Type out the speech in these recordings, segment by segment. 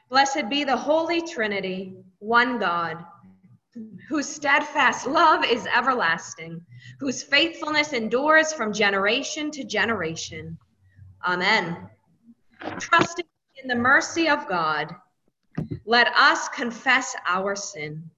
Blessed be the Holy Trinity, one God, whose steadfast love is everlasting, whose faithfulness endures from generation to generation. Amen. Trusting in the mercy of God, let us confess our sin.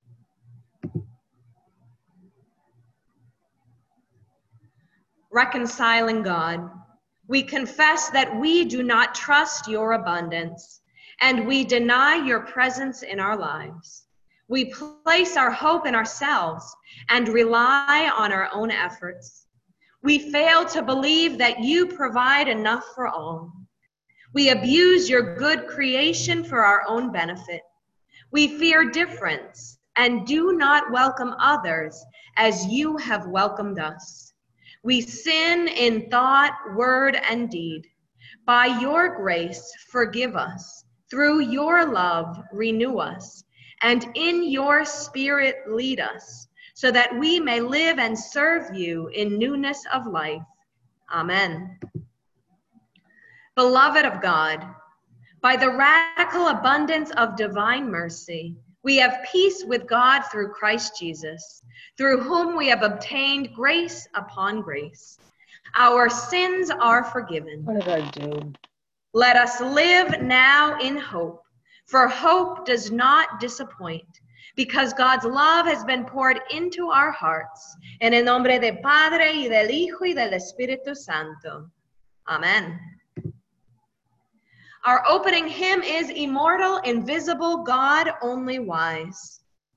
Reconciling God, we confess that we do not trust your abundance, and we deny your presence in our lives. We place our hope in ourselves and rely on our own efforts. We fail to believe that you provide enough for all. We abuse your good creation for our own benefit. We fear difference and do not welcome others as you have welcomed us. We sin in thought, word, and deed. By your grace, forgive us. Through your love, renew us. And in your spirit, lead us, so that we may live and serve you in newness of life. Amen. Beloved of God, by the radical abundance of divine mercy, we have peace with God through Christ Jesus, through whom we have obtained grace upon grace. Our sins are forgiven. What did I do? Let us live now in hope, for hope does not disappoint, because God's love has been poured into our hearts. En el nombre del Padre, y del Hijo, y del Espíritu Santo. Amen. Our opening hymn is Immortal, Invisible, God Only Wise.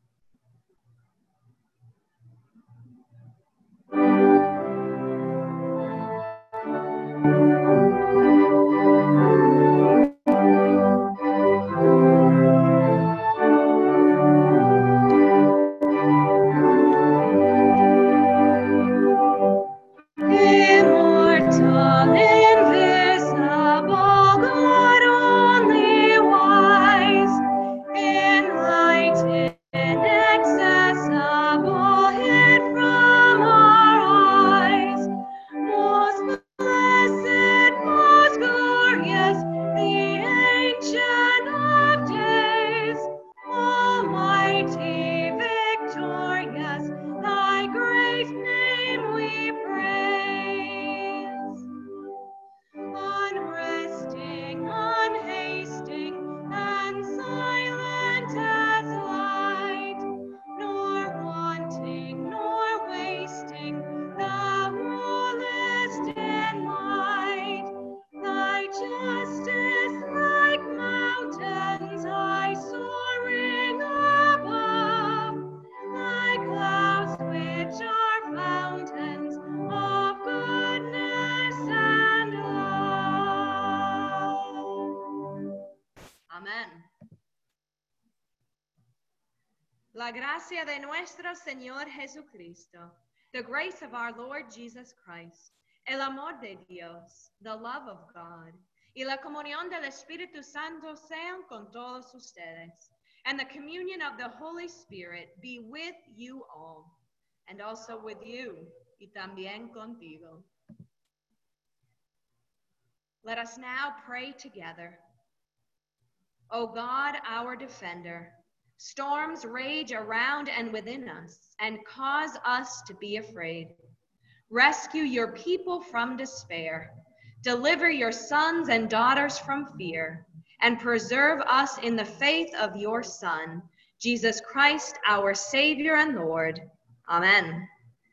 La gracia de nuestro Señor Jesucristo, the grace of our Lord Jesus Christ, el amor de Dios, the love of God, y la comunión del Espíritu Santo sean con todos ustedes, and the communion of the Holy Spirit be with you all, and also with you, y también contigo. Let us now pray together. O God, our defender, storms rage around and within us and cause us to be afraid. Rescue your people from despair. Deliver your sons and daughters from fear, and preserve us in the faith of your Son, Jesus Christ, our Savior and Lord. Amen.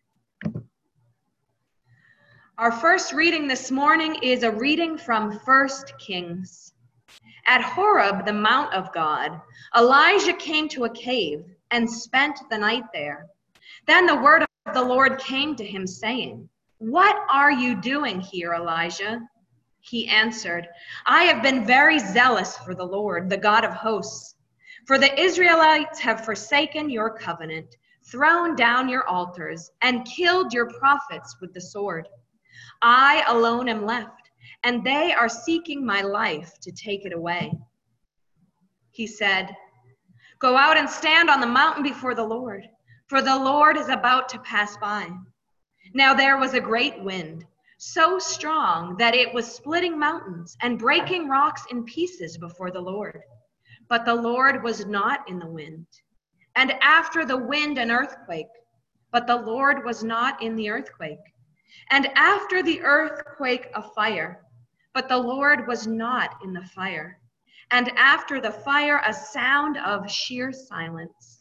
Our first reading this morning is a reading from 1 Kings. At Horeb, the mount of God, Elijah came to a cave and spent the night there. Then the word of the Lord came to him, saying, "What are you doing here, Elijah?" He answered, "I have been very zealous for the Lord, the God of hosts. For the Israelites have forsaken your covenant, thrown down your altars, and killed your prophets with the sword. I alone am left, and they are seeking my life to take it away." He said, "Go out and stand on the mountain before the Lord, for the Lord is about to pass by." Now there was a great wind, so strong that it was splitting mountains and breaking rocks in pieces before the Lord. but the Lord was not in the wind. And after the wind, an earthquake, but the Lord was not in the earthquake. And after the earthquake, a fire, but the Lord was not in the fire. And after the fire, a sound of sheer silence.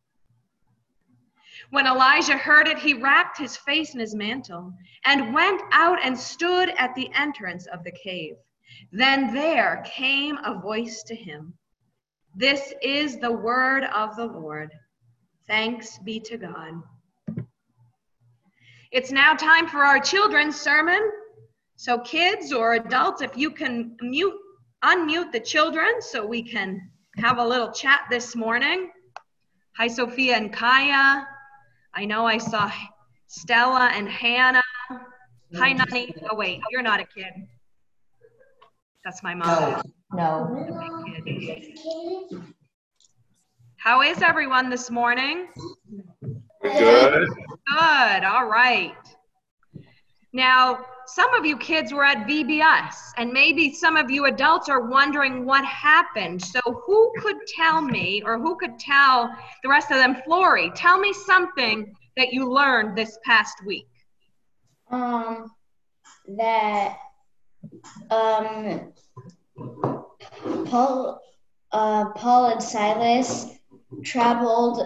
When Elijah heard it, he wrapped his face in his mantle and went out and stood at the entrance of the cave. Then there came a voice to him. This is the word of the Lord. Thanks be to God. It's now time for our children's sermon. So kids or adults, if you can unmute the children so we can have a little chat this morning. Hi, Sophia and Kaya. I know I saw Stella and Hannah. Hi, Nani. Oh, wait, you're not a kid. That's my mom. No. How is everyone this morning? Good. Good, all right. Now, some of you kids were at VBS, and maybe some of you adults are wondering what happened. So who could tell me, or who could tell the rest of them? Flory, tell me something that you learned this past week. That Paul and Silas traveled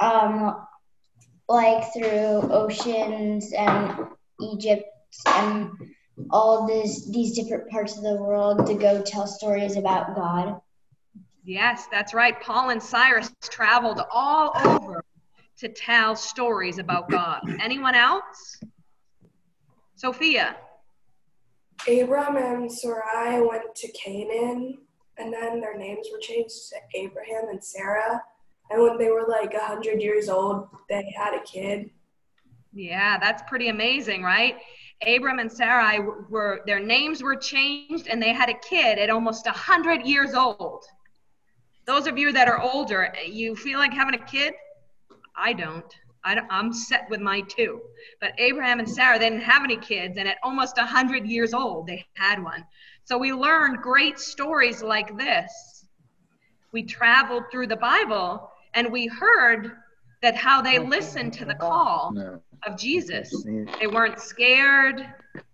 like through oceans and Egypt and all these different parts of the world to go tell stories about God. Yes, that's right. Paul and Silas traveled all over to tell stories about God. Anyone else? Sophia. Abram and Sarai went to Canaan, and then their names were changed to Abraham and Sarah. And when they were like 100 years old, they had a kid. Yeah, that's pretty amazing, right? Abram and Sarai their names were changed, and they had a kid at almost 100 years old. Those of you that are older, you feel like having a kid? I don't. I'm set with my two. But Abraham and Sarah, they didn't have any kids, and at almost 100 years old, they had one. So we learned great stories like this. We traveled through the Bible, and we heard that how they listened to the call of Jesus. They weren't scared,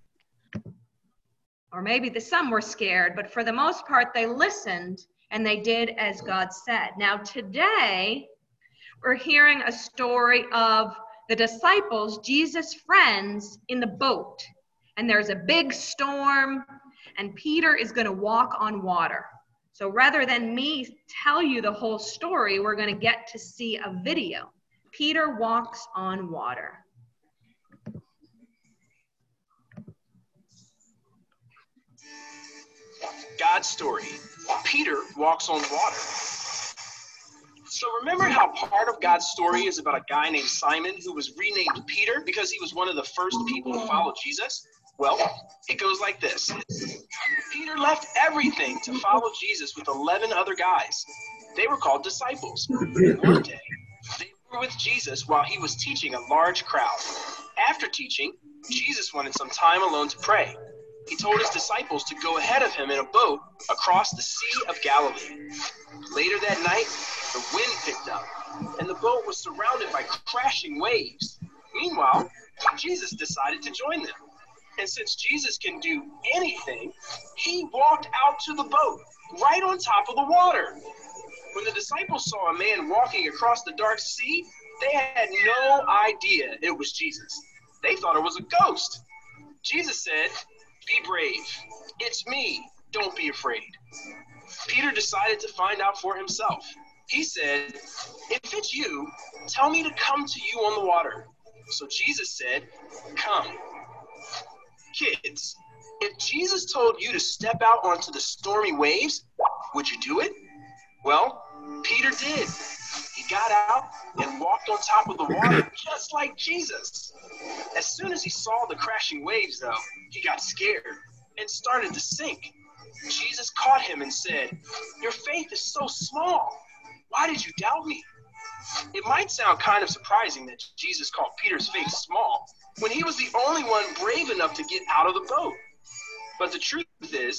or maybe some were scared, but for the most part, they listened, and they did as God said. Now today, we're hearing a story of the disciples, Jesus' friends, in the boat. And there's a big storm, and Peter is going to walk on water. So rather than me tell you the whole story, we're going to get to see a video. Peter walks on water. God's story. Peter walks on water. So remember how part of God's story is about a guy named Simon who was renamed Peter because he was one of the first people to follow Jesus? Well, it goes like this. Peter left everything to follow Jesus with 11 other guys. They were called disciples. One day, they were with Jesus while he was teaching a large crowd. After teaching, Jesus wanted some time alone to pray. He told his disciples to go ahead of him in a boat across the Sea of Galilee. Later that night, the wind picked up, and the boat was surrounded by crashing waves. Meanwhile, Jesus decided to join them. And since Jesus can do anything, he walked out to the boat, right on top of the water. When the disciples saw a man walking across the dark sea, they had no idea it was Jesus. They thought it was a ghost. Jesus said, "Be brave. It's me. Don't be afraid." Peter decided to find out for himself. He said, "If it's you, tell me to come to you on the water." So Jesus said, "Come." Kids, if Jesus told you to step out onto the stormy waves, would you do it? Well, Peter did. He got out and walked on top of the water just like Jesus. As soon as he saw the crashing waves, though, he got scared and started to sink. Jesus caught him and said, "Your faith is so small. Why did you doubt me?" It might sound kind of surprising that Jesus called Peter's faith small when he was the only one brave enough to get out of the boat. But the truth is,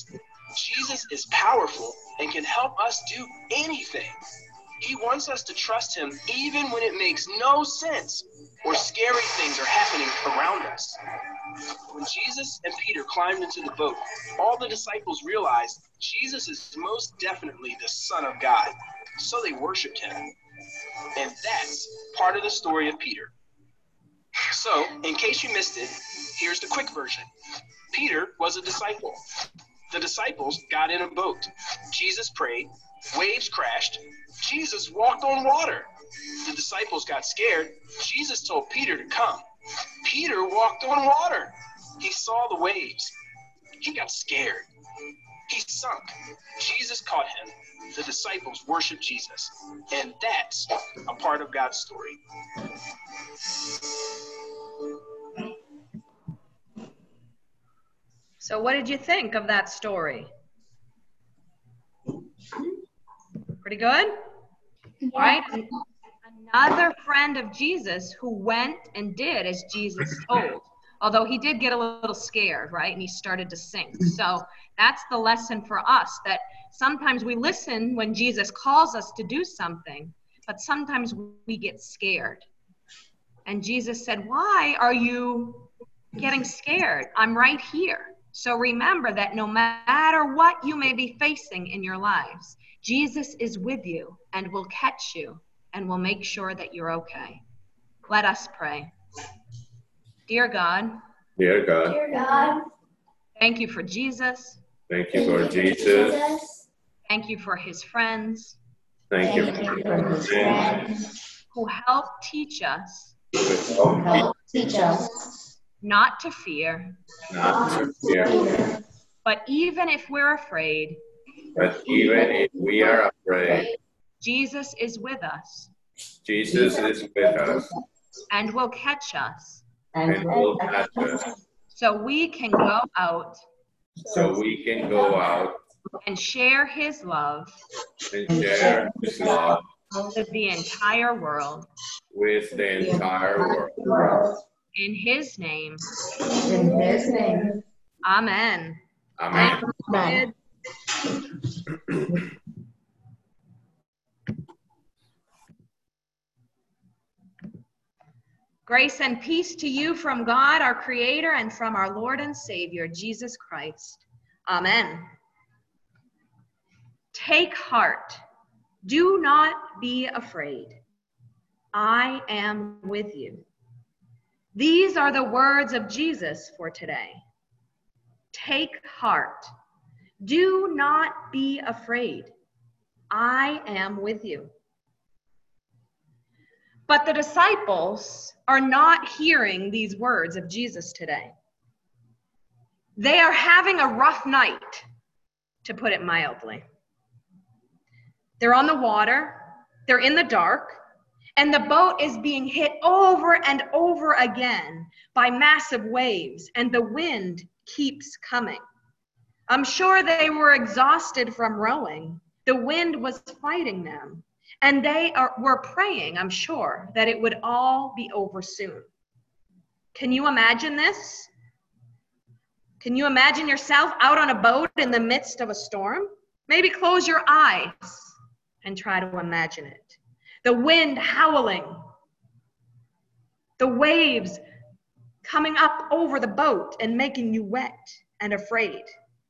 Jesus is powerful and can help us do anything. He wants us to trust him even when it makes no sense or scary things are happening around us. When Jesus and Peter climbed into the boat, all the disciples realized Jesus is most definitely the Son of God. So they worshiped him. And that's part of the story of Peter. So, in case you missed it, here's the quick version. Peter was a disciple. The disciples got in a boat. Jesus prayed. Waves crashed. Jesus walked on water. The disciples got scared. Jesus told Peter to come. Peter walked on water. He saw the waves. He got scared. He sunk. Jesus caught him. The disciples worshiped Jesus. And that's a part of God's story. So what did you think of that story? Pretty good? Right? Another friend of Jesus who went and did as Jesus told. Although he did get a little scared, right? And he started to sink. So that's the lesson for us, that sometimes we listen when Jesus calls us to do something, but sometimes we get scared. And Jesus said, why are you getting scared? I'm right here. So remember that no matter what you may be facing in your lives, Jesus is with you and will catch you and will make sure that you're okay. Let us pray. Dear God, Dear God, Dear God, thank you for Jesus. thank you for Jesus. Thank you for his friends Thank you Thank for you for his friends who help teach us who help teach us not to fear, not to fear. but even if we're afraid, But even if we are afraid, Jesus is with us Jesus is with us and will catch us and will catch us, so we can go out so we can go out and share his love and share his love with the entire world. with the entire world. In his name, in his name. amen. Amen. Amen. Grace and peace to you from God, our Creator, and from our Lord and Savior, Jesus Christ. Amen. Take heart. Do not be afraid. I am with you. These are the words of Jesus for today. Take heart. Do not be afraid. I am with you. But the disciples are not hearing these words of Jesus today. They are having a rough night, to put it mildly. They're on the water, they're in the dark, and the boat is being hit over and over again by massive waves, and the wind keeps coming. I'm sure they were exhausted from rowing. The wind was fighting them. And they were praying, I'm sure, that it would all be over soon. Can you imagine this? Can you imagine yourself out on a boat in the midst of a storm? Maybe close your eyes and try to imagine it. The wind howling. The waves coming up over the boat and making you wet and afraid.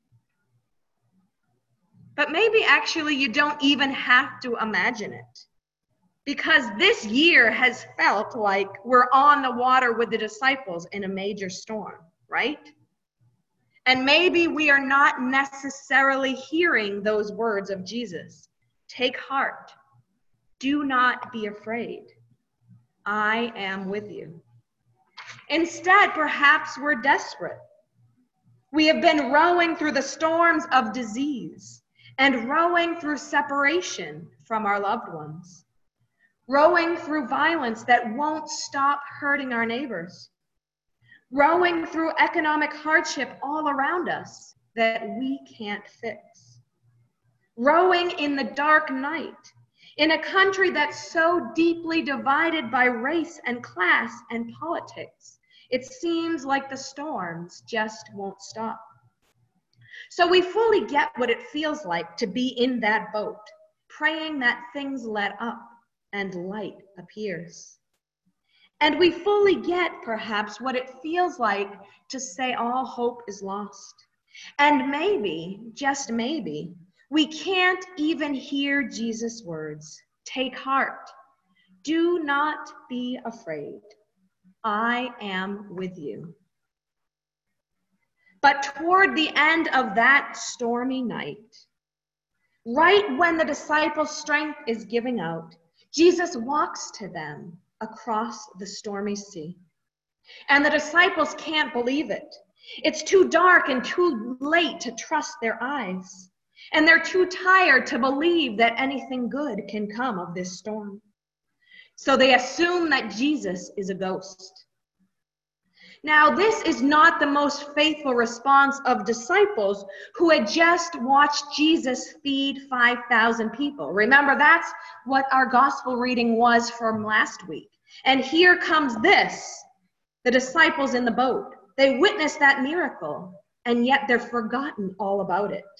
But maybe actually you don't even have to imagine it, because this year has felt like we're on the water with the disciples in a major storm, right? And maybe we are not necessarily hearing those words of Jesus. Take heart. Do not be afraid. I am with you. Instead, perhaps we're desperate. We have been rowing through the storms of disease and rowing through separation from our loved ones, rowing through violence that won't stop hurting our neighbors, rowing through economic hardship all around us that we can't fix, rowing in the dark night in a country that's so deeply divided by race and class and politics. It seems like the storms just won't stop. So we fully get what it feels like to be in that boat, praying that things let up and light appears. And we fully get, perhaps, what it feels like to say all hope is lost. And maybe, just maybe, we can't even hear Jesus' words. Take heart. Do not be afraid. I am with you. But toward the end of that stormy night, right when the disciples' strength is giving out, Jesus walks to them across the stormy sea. And the disciples can't believe it. It's too dark and too late to trust their eyes. And they're too tired to believe that anything good can come of this storm. So they assume that Jesus is a ghost. Now, this is not the most faithful response of disciples who had just watched Jesus feed 5,000 people. Remember, that's what our gospel reading was from last week. And here comes this, the disciples in the boat. They witnessed that miracle, and yet they're forgotten all about it.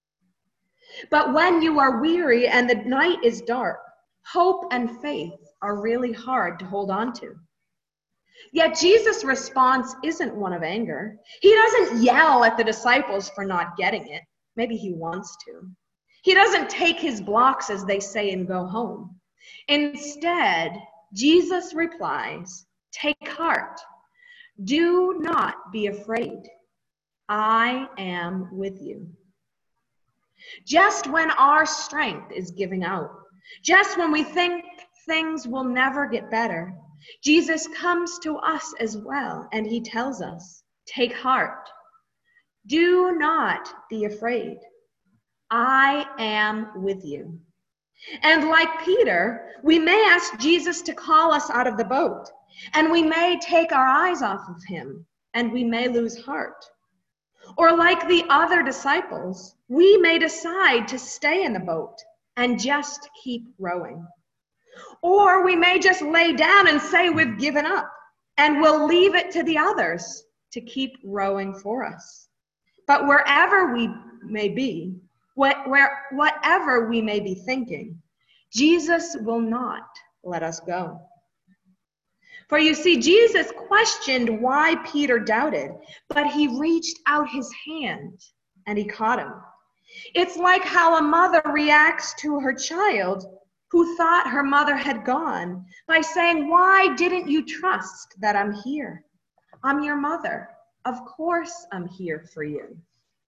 But when you are weary and the night is dark, hope and faith are really hard to hold on to. Yet Jesus' response isn't one of anger. He doesn't yell at the disciples for not getting it. Maybe he wants to. He doesn't take his blocks, as they say, and go home. Instead, Jesus replies, take heart. Do not be afraid. I am with you. Just when our strength is giving out, just when we think things will never get better, Jesus comes to us as well, and he tells us, take heart. Do not be afraid. I am with you. And like Peter, we may ask Jesus to call us out of the boat, and we may take our eyes off of him, and we may lose heart. Or like the other disciples, we may decide to stay in the boat and just keep rowing. Or we may just lay down and say we've given up, and we'll leave it to the others to keep rowing for us. But wherever we may be, whatever we may be thinking, Jesus will not let us go. For you see, Jesus questioned why Peter doubted, but he reached out his hand and he caught him. It's like how a mother reacts to her child who thought her mother had gone by saying, why didn't you trust that I'm here? I'm your mother. Of course I'm here for you.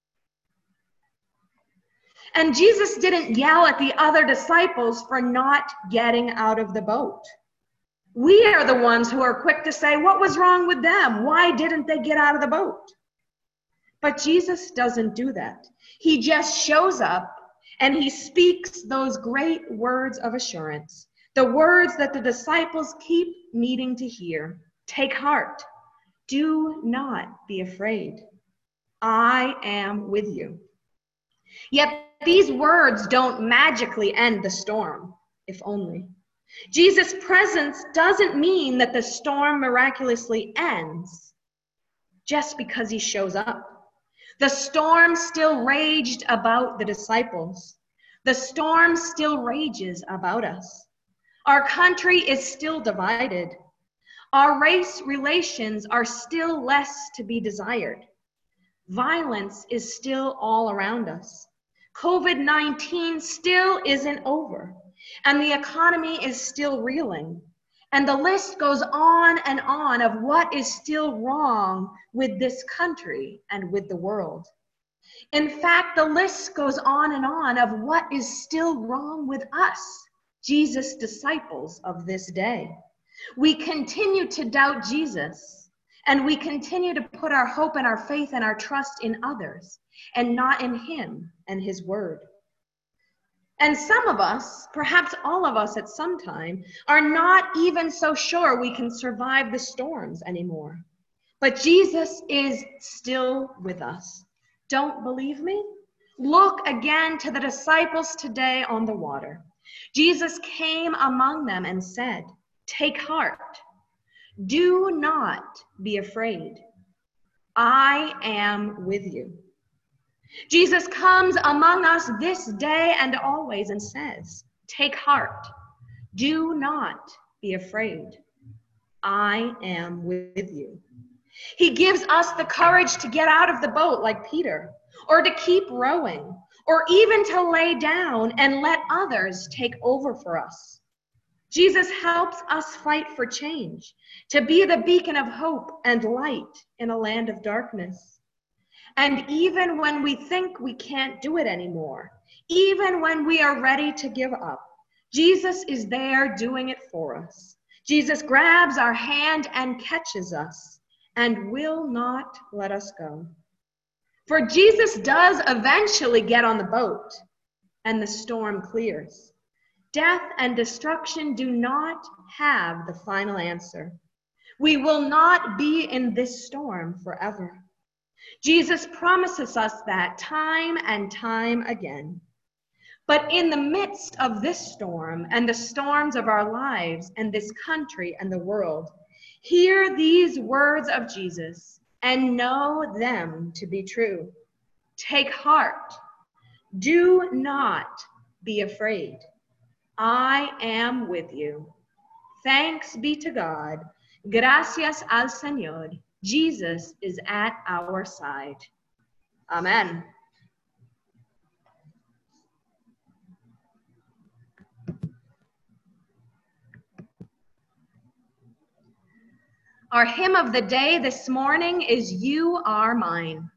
And Jesus didn't yell at the other disciples for not getting out of the boat. We are the ones who are quick to say, what was wrong with them? Why didn't they get out of the boat? But Jesus doesn't do that. He just shows up and he speaks those great words of assurance, the words that the disciples keep needing to hear. Take heart. Do not be afraid. I am with you. Yet these words don't magically end the storm, if only. Jesus' presence doesn't mean that the storm miraculously ends just because he shows up. The storm still raged about the disciples. The storm still rages about us. Our country is still divided. Our race relations are still less to be desired. Violence is still all around us. COVID-19 still isn't over, and the economy is still reeling. And the list goes on and on of what is still wrong with this country and with the world. In fact, the list goes on and on of what is still wrong with us, Jesus' disciples of this day. We continue to doubt Jesus, and we continue to put our hope and our faith and our trust in others, and not in him and his word. And some of us, perhaps all of us at some time, are not even so sure we can survive the storms anymore. But Jesus is still with us. Don't believe me? Look again to the disciples today on the water. Jesus came among them and said, take heart. Do not be afraid. I am with you. Jesus comes among us this day and always and says, "Take heart, do not be afraid. I am with you." He gives us the courage to get out of the boat like Peter, or to keep rowing, or even to lay down and let others take over for us. Jesus helps us fight for change, to be the beacon of hope and light in a land of darkness. And even when we think we can't do it anymore, even when we are ready to give up, Jesus is there doing it for us. Jesus grabs our hand and catches us and will not let us go. For Jesus does eventually get on the boat and the storm clears. Death and destruction do not have the final answer. We will not be in this storm forever. Jesus promises us that time and time again. But in the midst of this storm and the storms of our lives and this country and the world, hear these words of Jesus and know them to be true. Take heart. Do not be afraid. I am with you. Thanks be to God. Gracias al Señor. Jesus is at our side. Amen. Our hymn of the day this morning is "You Are Mine."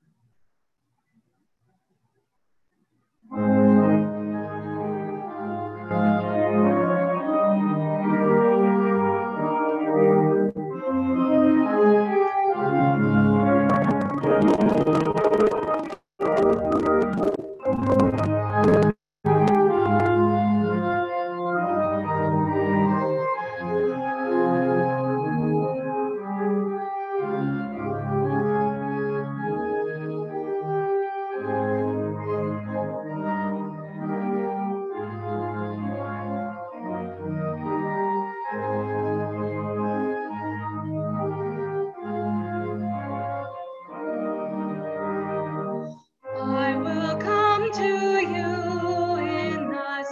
I will come to you in the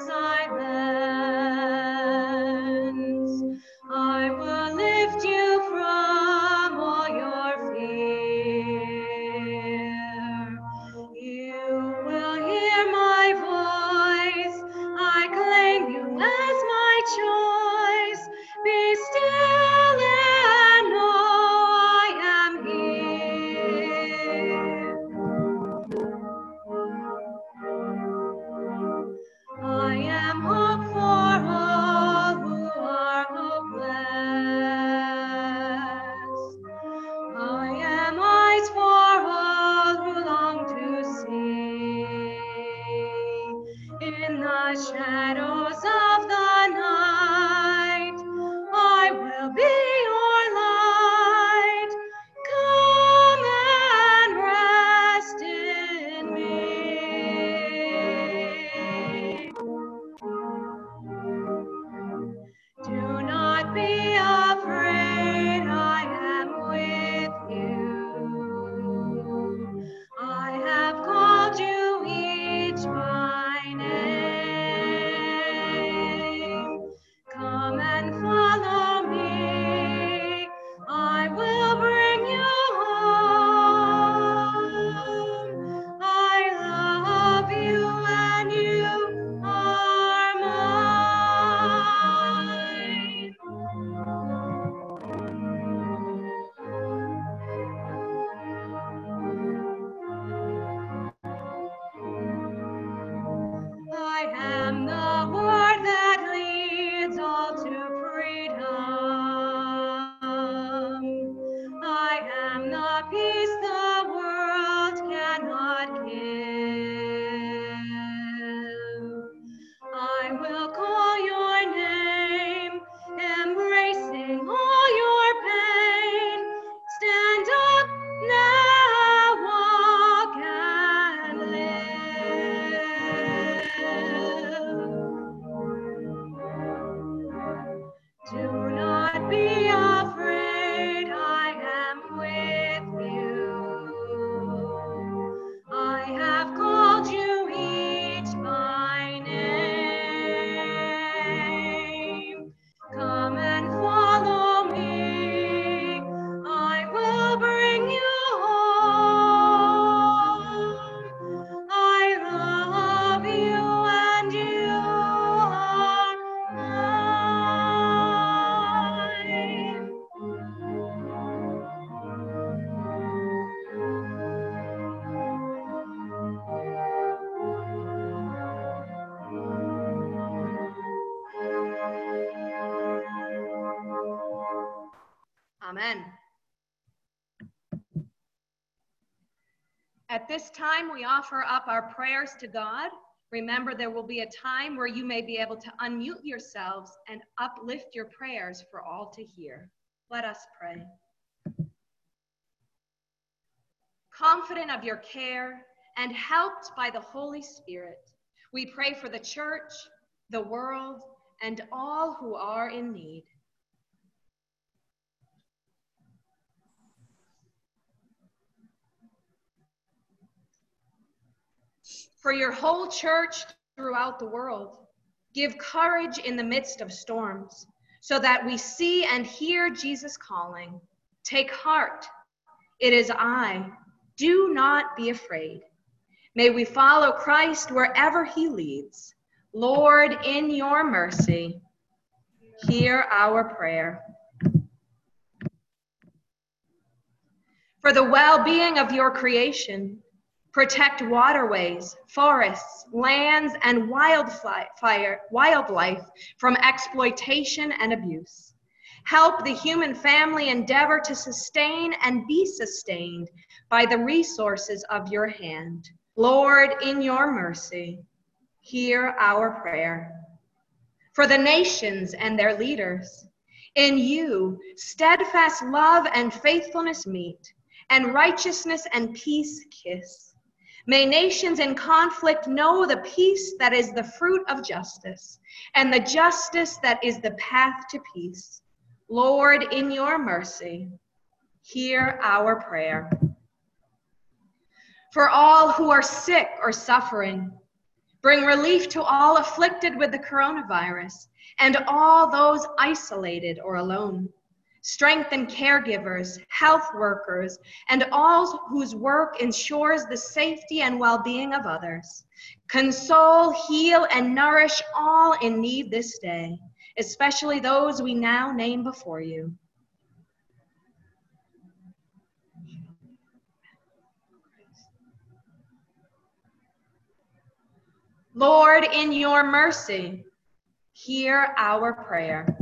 silence. I will lift you from all your fear. You will hear my voice. I claim you as my choice. Be still and know I am here. I am hope for all who are hopeless. I am eyes for all who long to see. In the shadows of the night, I will be your light. Come and rest in me. Do not be afraid, I am with you. I have called you each by name. At this time, we offer up our prayers to God. Remember, there will be a time where you may be able to unmute yourselves and uplift your prayers for all to hear. Let us pray. Confident of your care and helped by the Holy Spirit, we pray for the church, the world, and all who are in need. For your whole church throughout the world, give courage in the midst of storms, so that we see and hear Jesus calling. Take heart, it is I. Do not be afraid. May we follow Christ wherever he leads. Lord, in your mercy, hear our prayer. For the well-being of your creation, protect waterways, forests, lands, and wildlife from exploitation and abuse. Help the human family endeavor to sustain and be sustained by the resources of your hand. Lord, in your mercy, hear our prayer. For the nations and their leaders, in you, steadfast love and faithfulness meet, and righteousness and peace kiss. May nations in conflict know the peace that is the fruit of justice, and the justice that is the path to peace. Lord, in your mercy, hear our prayer. For all who are sick or suffering, bring relief to all afflicted with the coronavirus and all those isolated or alone. Strengthen caregivers, health workers, and all whose work ensures the safety and well-being of others. Console, heal, and nourish all in need this day, especially those we now name before you. Lord, in your mercy, hear our prayer.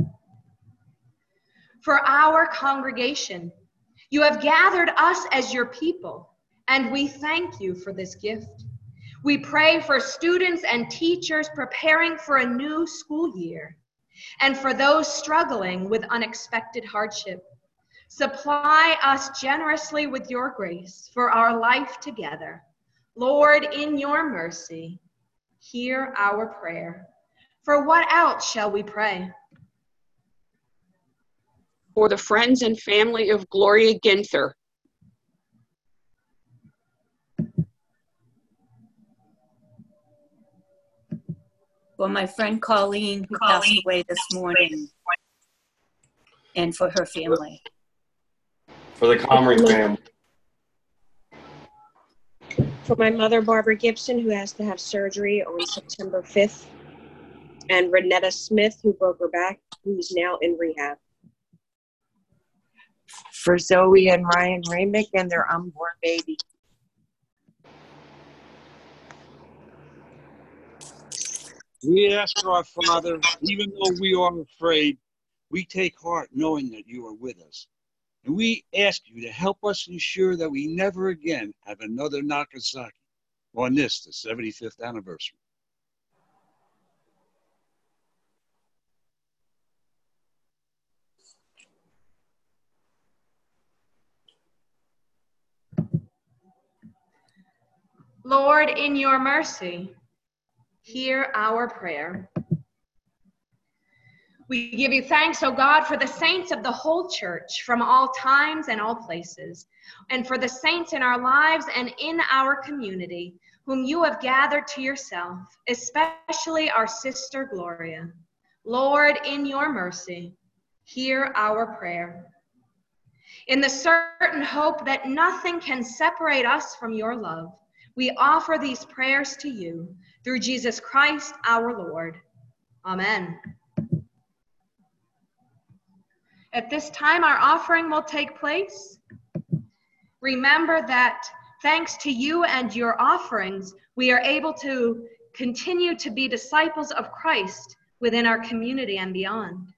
For our congregation, you have gathered us as your people, and we thank you for this gift. We pray for students and teachers preparing for a new school year, and for those struggling with unexpected hardship. Supply us generously with your grace for our life together. Lord, in your mercy, hear our prayer. For what else shall we pray? For the friends and family of Gloria Ginther. For my friend Colleen, who passed away this morning, and for her family. For the Comrie family. For my mother, Barbara Gibson, who has to have surgery on September 5th, and Renetta Smith, who broke her back, who's now in rehab. For Zoe and Ryan Ramick and their unborn baby. We ask our Father, even though we are afraid, we take heart knowing that you are with us. And we ask you to help us ensure that we never again have another Nagasaki on this, the 75th anniversary. Lord, in your mercy, hear our prayer. We give you thanks, O God, for the saints of the whole church from all times and all places, and for the saints in our lives and in our community, whom you have gathered to yourself, especially our sister Gloria. Lord, in your mercy, hear our prayer. In the certain hope that nothing can separate us from your love, we offer these prayers to you through Jesus Christ our Lord. Amen. At this time, our offering will take place. Remember that thanks to you and your offerings, we are able to continue to be disciples of Christ within our community and beyond.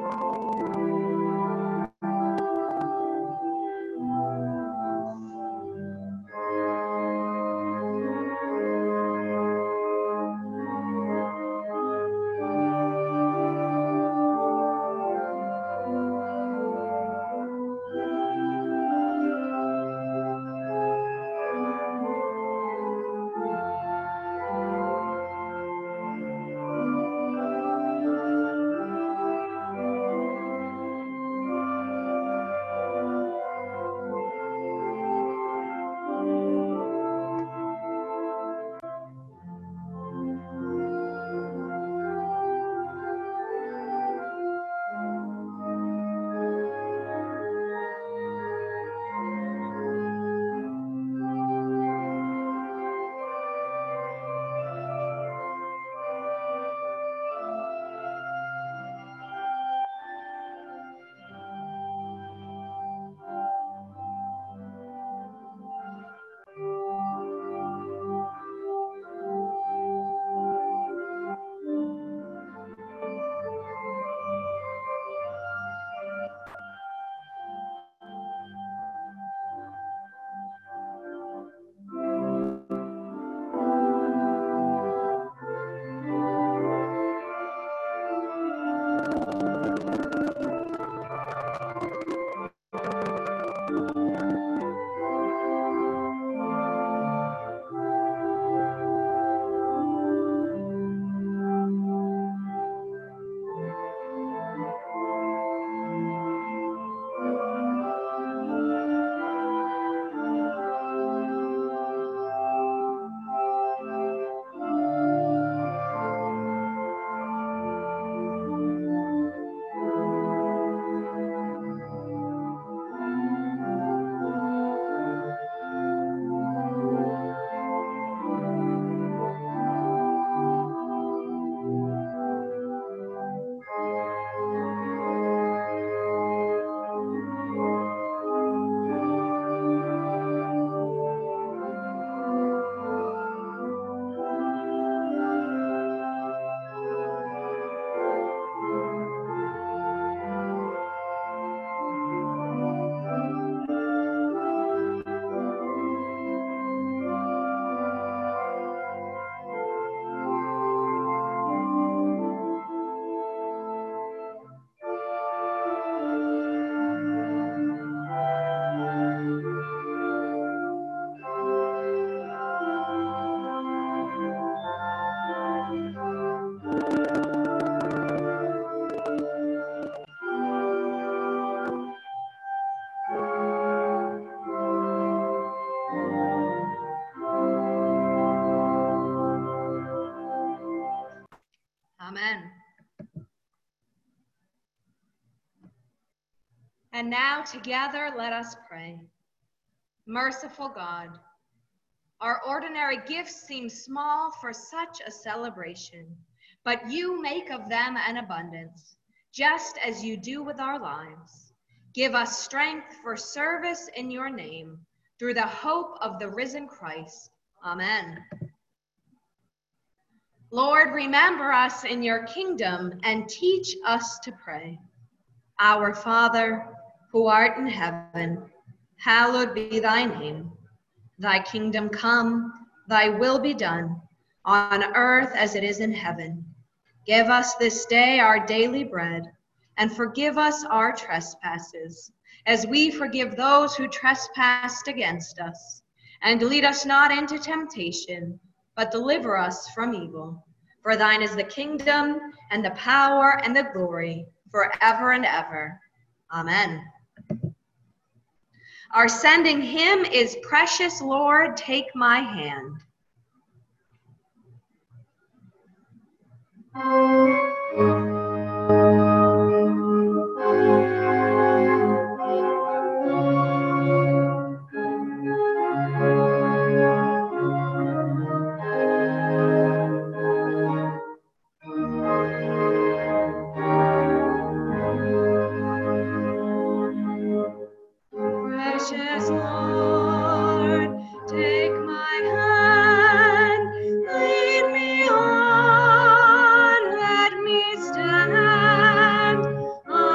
Amen. And now together let us pray. Merciful God, our ordinary gifts seem small for such a celebration, but you make of them an abundance, just as you do with our lives. Give us strength for service in your name, through the hope of the risen Christ. Amen. Lord, remember us in your kingdom and teach us to pray. Our Father, who art in heaven, hallowed be thy name. Thy kingdom come, thy will be done, on earth as it is in heaven. Give us this day our daily bread, and forgive us our trespasses, as we forgive those who trespass against us. And lead us not into temptation, but deliver us from evil. For thine is the kingdom, and the power, and the glory, forever and ever. Amen. Our sending hymn is Precious Lord, Take My Hand. Precious Lord, take my hand, lead me on, let me stand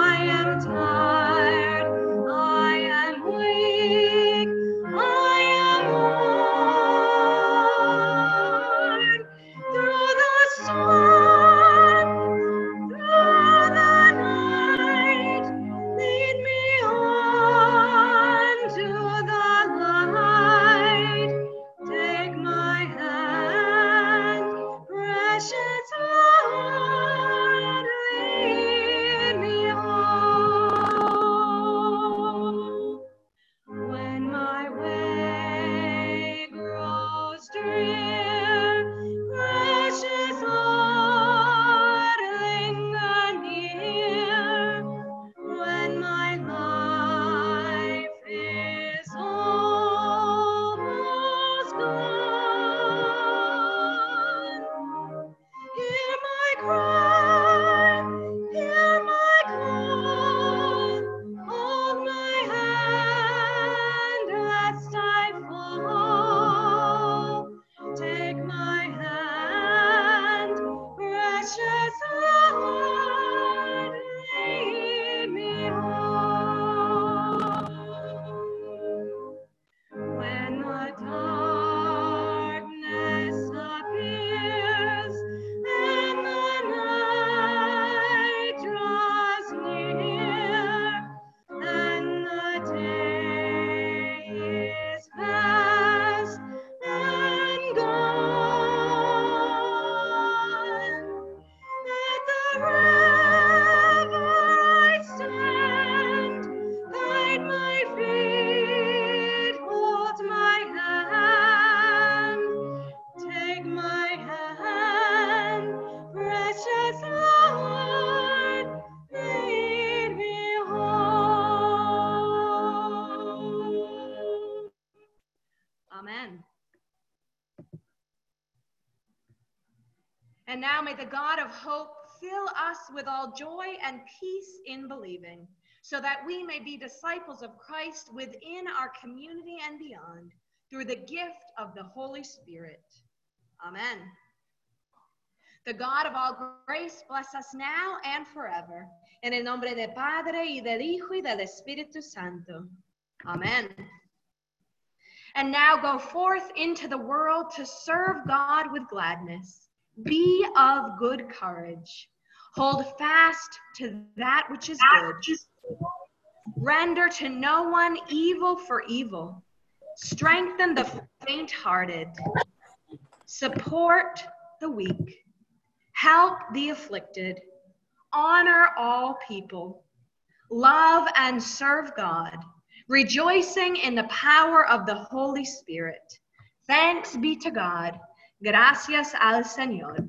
now may the God of hope fill us with all joy and peace in believing, so that we may be disciples of Christ within our community and beyond, through the gift of the Holy Spirit. Amen. The God of all grace bless us now and forever. En el nombre del Padre, y del Hijo, y del Espíritu Santo. Amen. And now go forth into the world to serve God with gladness. Be of good courage. Hold fast to that which is good. Render to no one evil for evil. Strengthen the faint-hearted. Support the weak. Help the afflicted. Honor all people. Love and serve God, rejoicing in the power of the Holy Spirit. Thanks be to God. Gracias al Señor.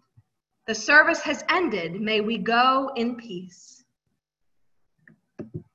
The service has ended. May we go in peace.